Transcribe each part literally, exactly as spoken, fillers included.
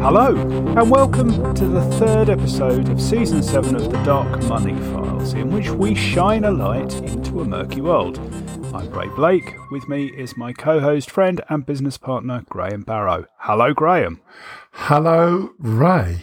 Hello, and welcome to the third episode of Season seven of the Dark Money Files, in which we shine a light into a murky world. I'm Ray Blake. With me is my co-host, friend and business partner, Graham Barrow. Hello, Graham. Hello, Ray.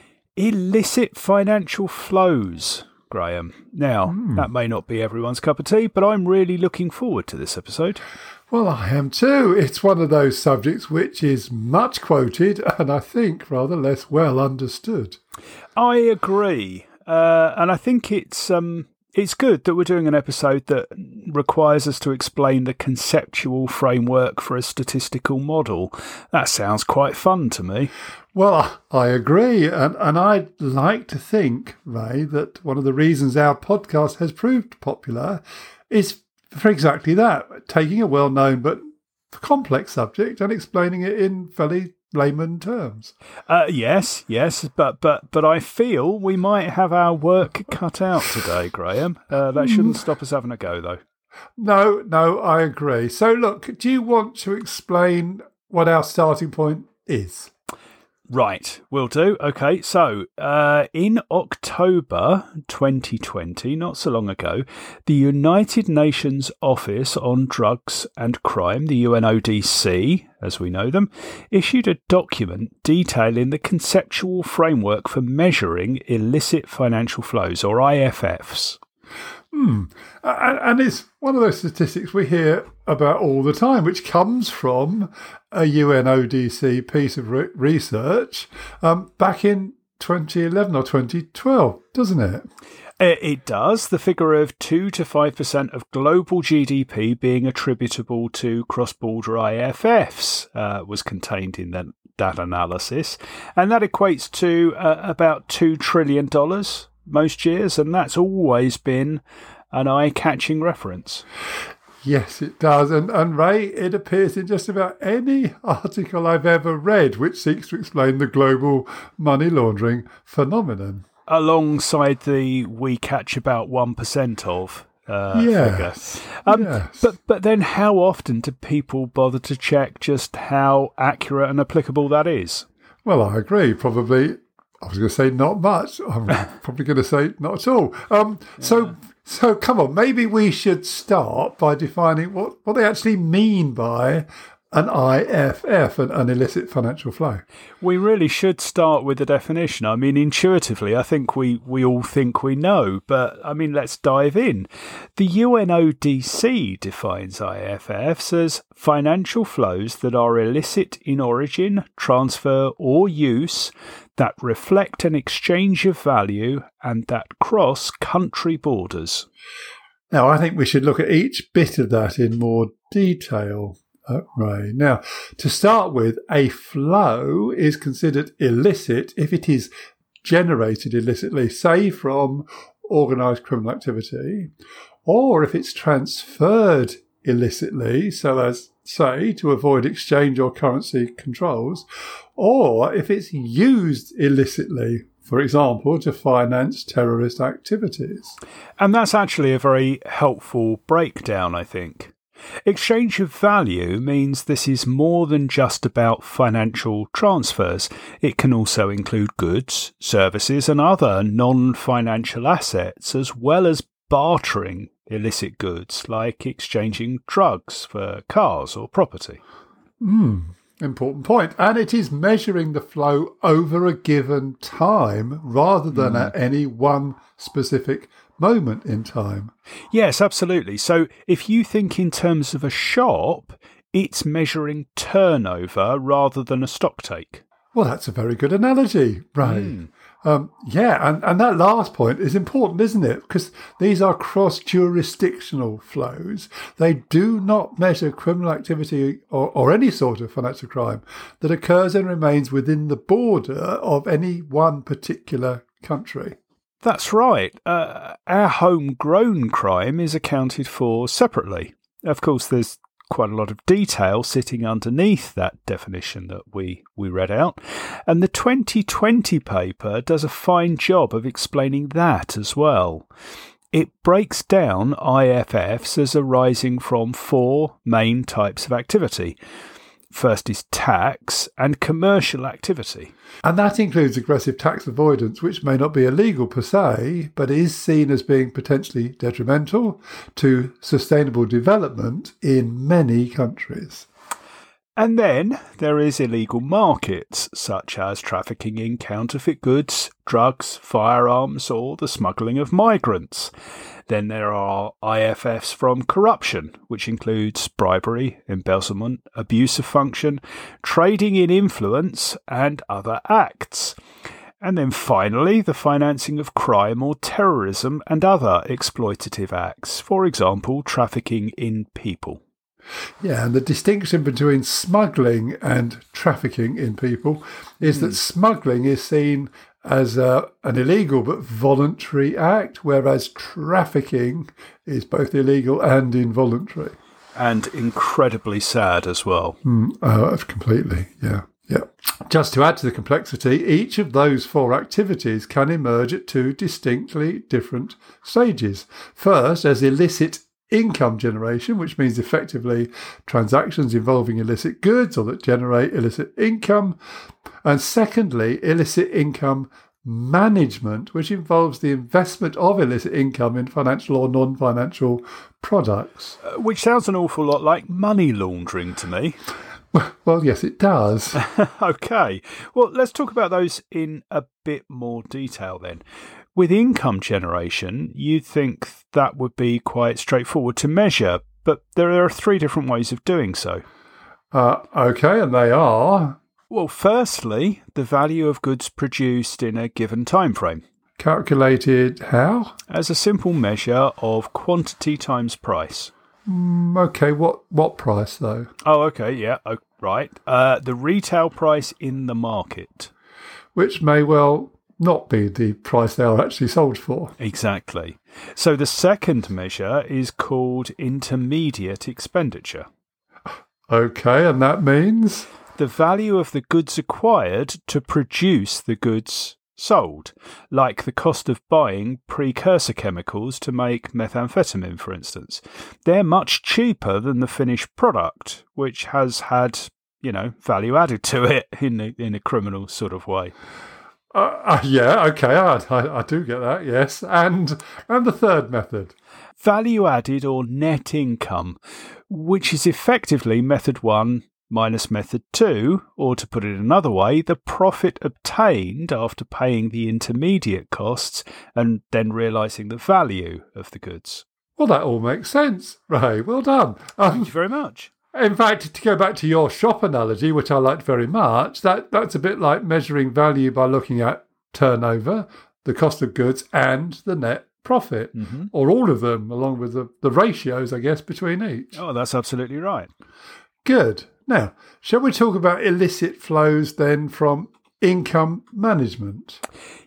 Illicit financial flows, Graham. Now, mm. that may not be everyone's cup of tea, but I'm really looking forward to this episode. Well, I am too. It's one of those subjects which is much quoted and I think rather less well understood. I agree. Uh, and I think it's um, it's good that we're doing an episode that requires us to explain the conceptual framework for a statistical model. That sounds quite fun to me. Well, I agree. And, and I'd like to think, Ray, that one of the reasons our podcast has proved popular is for exactly that, taking a well-known but complex subject and explaining it in fairly layman terms. Uh, yes, yes, but but but I feel we might have our work cut out today, Graham. Uh, that shouldn't stop us having a go, though. No, no, I agree. So, look, do you want to explain what our starting point is? Right, will do. Okay, so uh, in October twenty twenty, not so long ago, the United Nations Office on Drugs and Crime, the U N O D C, as we know them, issued a document detailing the conceptual framework for measuring illicit financial flows, or I F Fs. Hmm. And it's one of those statistics we hear about all the time, which comes from a U N O D C piece of re- research um, back in twenty eleven or twenty twelve, doesn't it? It does. The figure of two to five percent of global G D P being attributable to cross-border I F Fs uh, was contained in that, that analysis. And that equates to uh, about two trillion dollars most years, and that's always been an eye-catching reference. Yes, it does. And, and Ray, it appears in just about any article I've ever read which seeks to explain the global money laundering phenomenon. Alongside the we catch about one percent of uh, yes. figure. Um, yes. But, but then how often do people bother to check just how accurate and applicable that is? Well, I agree. Probably, I was going to say not much. I'm probably going to say not at all. Um, yeah. So... So, come on, maybe we should start by defining what, what they actually mean by an I F F, an, an illicit financial flow. We really should start with the definition. I mean, intuitively, I think we, we all think we know, but, I mean, let's dive in. The U N O D C defines I F Fs as financial flows that are illicit in origin, transfer or use, that reflect an exchange of value and that cross country borders. Now, I think we should look at each bit of that in more detail, uh, Ray. Now, to start with, a flow is considered illicit if it is generated illicitly, say from organised criminal activity, or if it's transferred illicitly, so as, say, to avoid exchange or currency controls, or if it's used illicitly, for example, to finance terrorist activities. And that's actually a very helpful breakdown, I think. Exchange of value means this is more than just about financial transfers. It can also include goods, services, and other non-financial assets, as well as bartering illicit goods, like exchanging drugs for cars or property. Hmm. Important point. And it is measuring the flow over a given time rather than mm. at any one specific moment in time. Yes, absolutely. So if you think in terms of a shop, it's measuring turnover rather than a stock take. Well, that's a very good analogy, Ray. Mm. Um, yeah, and, and that last point is important, isn't it? Because these are cross-jurisdictional flows. They do not measure criminal activity or, or any sort of financial crime that occurs and remains within the border of any one particular country. That's right. Uh, our homegrown crime is accounted for separately. Of course, there's quite a lot of detail sitting underneath that definition that we, we read out. And the twenty twenty paper does a fine job of explaining that as well. It breaks down I F Fs as arising from four main types of activity. first is tax and commercial activity. And that includes aggressive tax avoidance, which may not be illegal per se, but is seen as being potentially detrimental to sustainable development in many countries. And then there is illegal markets, such as trafficking in counterfeit goods, drugs, firearms, or the smuggling of migrants. Then there are I F Fs from corruption, which includes bribery, embezzlement, abuse of function, trading in influence, and other acts. And then finally, the financing of crime or terrorism and other exploitative acts, for example, trafficking in people. Yeah, and the distinction between smuggling and trafficking in people is mm. that smuggling is seen as a, an illegal but voluntary act, whereas trafficking is both illegal and involuntary. And incredibly sad as well. Mm, uh, completely, yeah. Yeah. Just to add to the complexity, each of those four activities can emerge at two distinctly different stages. First, as illicit income generation, which means effectively transactions involving illicit goods or that generate illicit income. And secondly, illicit income management, which involves the investment of illicit income in financial or non-financial products. Uh, which sounds an awful lot like money laundering to me. Well, yes, it does. Okay. Well, let's talk about those in a bit more detail then. With income generation, you'd think that would be quite straightforward to measure, but there are three different ways of doing so. Uh, okay, and they are? Well, firstly, the value of goods produced in a given time frame. Calculated how? As a simple measure of quantity times price. Mm, okay, what, what price, though? Oh, okay, yeah, oh, right. Uh, the retail price in the market. Which may well not be the price they are actually sold for. Exactly. So the second measure is called intermediate expenditure. Okay, and that means? The value of the goods acquired to produce the goods sold, like the cost of buying precursor chemicals to make methamphetamine, for instance. They're much cheaper than the finished product, which has had, you know, value added to it in a, in a criminal sort of way. Uh, uh, yeah, okay, I, I, I do get that, yes. And and the third method? Value added or net income, which is effectively method one minus method two, or to put it another way, the profit obtained after paying the intermediate costs and then realising the value of the goods. Well, that all makes sense. Ray, well done. Um, Thank you very much. In fact, to go back to your shop analogy, which I liked very much, that, that's a bit like measuring value by looking at turnover, the cost of goods, and the net profit, mm-hmm. or all of them, along with the, the ratios, I guess, between each. Oh, that's absolutely right. Good. Now, shall we talk about illicit flows then from income management?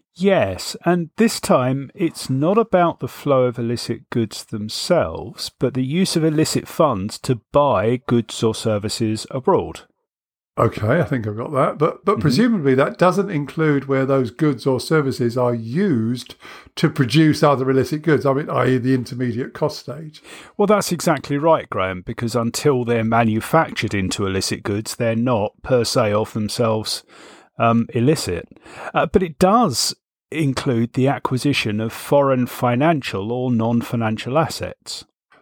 Yes, and this time it's not about the flow of illicit goods themselves, but the use of illicit funds to buy goods or services abroad. Okay, I think I've got that. But but mm-hmm. presumably that doesn't include where those goods or services are used to produce other illicit goods, I mean, that is the intermediate cost stage. Well, that's exactly right, Graham, because until they're manufactured into illicit goods, they're not, per se, of themselves um, illicit. Uh, but it does include the acquisition of foreign financial or non-financial assets.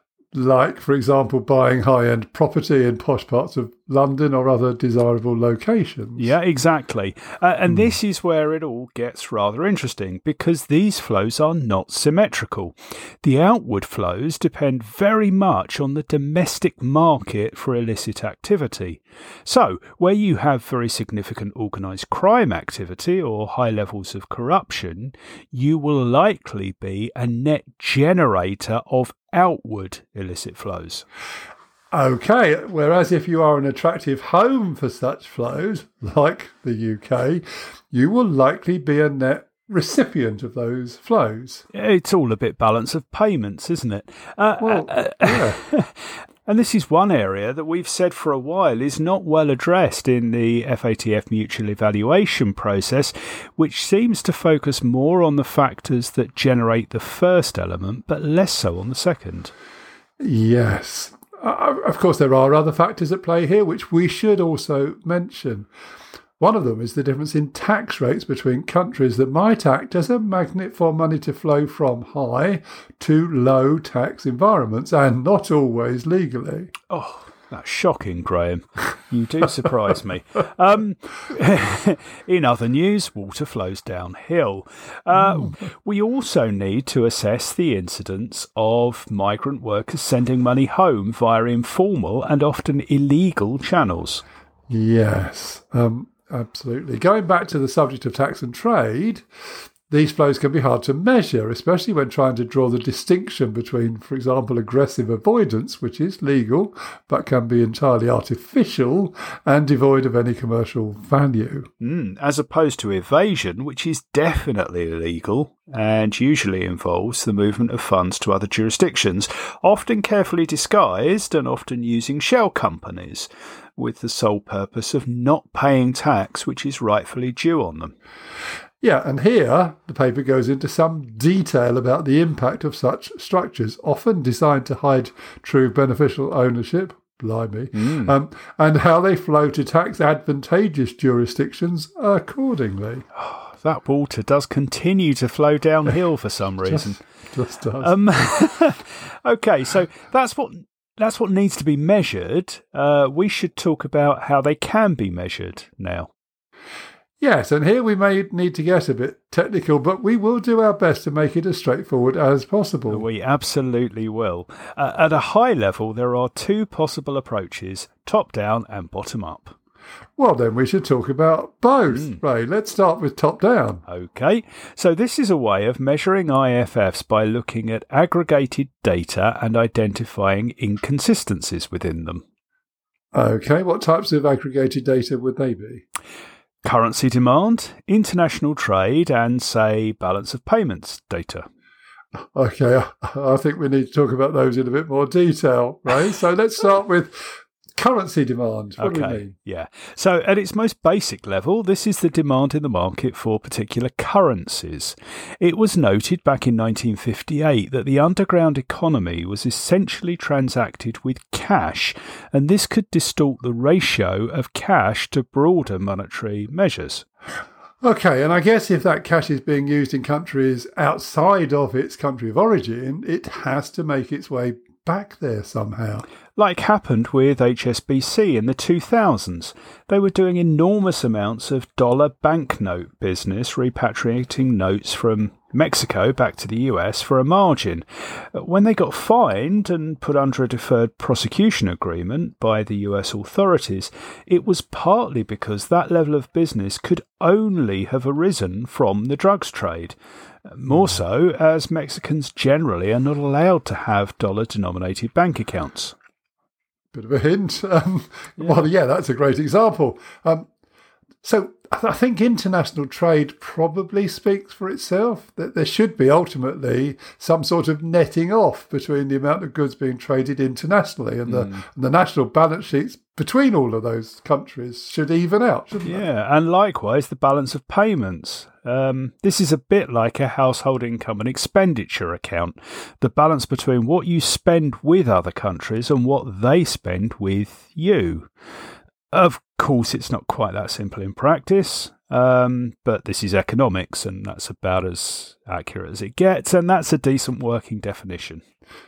Like, for example, buying high-end property in posh parts of London or other desirable locations. Yeah, exactly. Uh, and mm. this is where it all gets rather interesting, because these flows are not symmetrical. The outward flows depend very much on the domestic market for illicit activity. So, where you have very significant organised crime activity or high levels of corruption, you will likely be a net generator of outward illicit flows. Okay, whereas if you are an attractive home for such flows, like the U K, you will likely be a net recipient of those flows. It's all a bit balance of payments, isn't it? Uh, well, uh, yeah. And this is one area that we've said for a while is not well addressed in the F A T F mutual evaluation process, which seems to focus more on the factors that generate the first element, but less so on the second. Yes. uh, of course, there are other factors at play here, which we should also mention. One of them is the difference in tax rates between countries that might act as a magnet for money to flow from high to low tax environments, and not always legally. Oh, that's shocking, Graham. You do surprise me. Um, in other news, water flows downhill. Uh, mm. We also need to assess the incidence of migrant workers sending money home via informal and often illegal channels. Yes. Um, Absolutely. Going back to the subject of tax and trade, these flows can be hard to measure, especially when trying to draw the distinction between, for example, aggressive avoidance, which is legal, but can be entirely artificial and devoid of any commercial value. Mm, as opposed to evasion, which is definitely illegal and usually involves the movement of funds to other jurisdictions, often carefully disguised and often using shell companies, with the sole purpose of not paying tax which is rightfully due on them. Yeah, and here the paper goes into some detail about the impact of such structures, often designed to hide true beneficial ownership, blimey, mm. um, and how they flow to tax advantageous jurisdictions accordingly. Oh, that water does continue to flow downhill for some reason. just, just does. Um, okay, so that's what... That's what needs to be measured. Uh, we should talk about how they can be measured now. Yes, and here we may need to get a bit technical, but we will do our best to make it as straightforward as possible. We absolutely will. Uh, at a high level, there are two possible approaches, top-down and bottom-up. Well, then we should talk about both. Mm. Ray, let's start with top-down. OK, so this is a way of measuring I F Fs by looking at aggregated data and identifying inconsistencies within them. OK, what types of aggregated data would they be? Currency demand, international trade, and, say, balance of payments data. OK, I think we need to talk about those in a bit more detail, Ray. So let's start with currency demand. What okay, do you mean? Yeah. So at its most basic level, this is the demand in the market for particular currencies. It was noted back in nineteen fifty-eight that the underground economy was essentially transacted with cash, and this could distort the ratio of cash to broader monetary measures. Okay, and I guess if that cash is being used in countries outside of its country of origin, it has to make its way back there somehow. Like happened with H S B C in the two thousands. They were doing enormous amounts of dollar banknote business, repatriating notes from Mexico back to the U S for a margin. When they got fined and put under a deferred prosecution agreement by the U S authorities, it was partly because that level of business could only have arisen from the drugs trade. More so, as Mexicans generally are not allowed to have dollar-denominated bank accounts. Bit of a hint. Um, yeah. Well, yeah, that's a great example. Um, so I think international trade probably speaks for itself, that there should be ultimately some sort of netting off between the amount of goods being traded internationally and, mm. the, and the national balance sheets between all of those countries should even out, shouldn't yeah, they? Yeah, and likewise the balance of payments. Um, this is a bit like a household income and expenditure account. The balance between what you spend with other countries and what they spend with you. Of course, it's not quite that simple in practice, um, but this is economics, and that's about as accurate as it gets, and that's a decent working definition.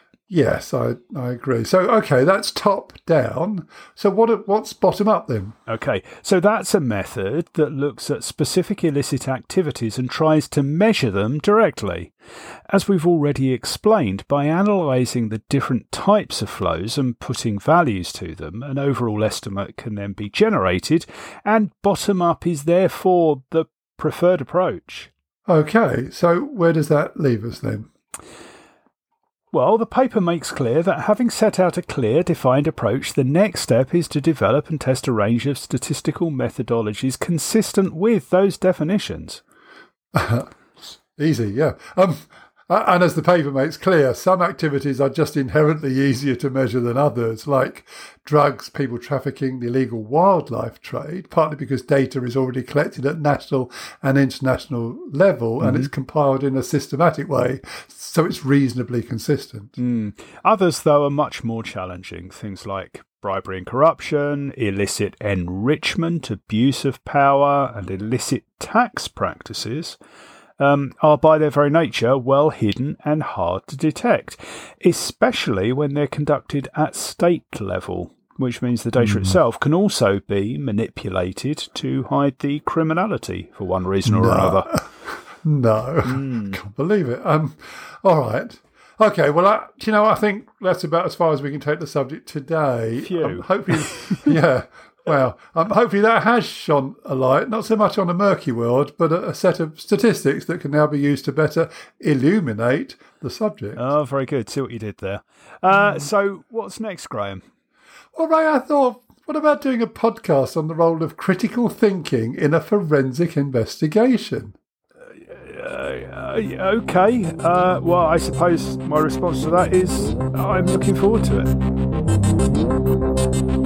Yes, I, I agree. So, okay, that's top down. So what what's bottom up then? Okay, so that's a method that looks at specific illicit activities and tries to measure them directly. As we've already explained, by analysing the different types of flows and putting values to them, an overall estimate can then be generated, and bottom up is therefore the preferred approach. Okay, so where does that leave us then? Well, the paper makes clear that having set out a clear, defined approach, the next step is to develop and test a range of statistical methodologies consistent with those definitions. Easy, yeah. Um, And as the paper makes clear, some activities are just inherently easier to measure than others, like drugs, people trafficking, the illegal wildlife trade, partly because data is already collected at national and international level, mm-hmm. and it's compiled in a systematic way, so it's reasonably consistent. Mm. Others, though, are much more challenging. Things like bribery and corruption, illicit enrichment, abuse of power, and illicit tax practices Um, are by their very nature well hidden and hard to detect, especially when they're conducted at state level, which means the data mm. itself can also be manipulated to hide the criminality for one reason or no. another. No, mm. can't believe it. Um, all right. Okay, well, I, you know, I think that's about as far as we can take the subject today. Phew. Um, hopefully, yeah. Well, um, hopefully that has shone a light, not so much on a murky world, but a, a set of statistics that can now be used to better illuminate the subject. Oh, very good. See what you did there. Uh, mm. So what's next, Graham? Well, Ray, I thought, what about doing a podcast on the role of critical thinking in a forensic investigation? Uh, uh, okay. Uh, well, I suppose my response to that is I'm looking forward to it.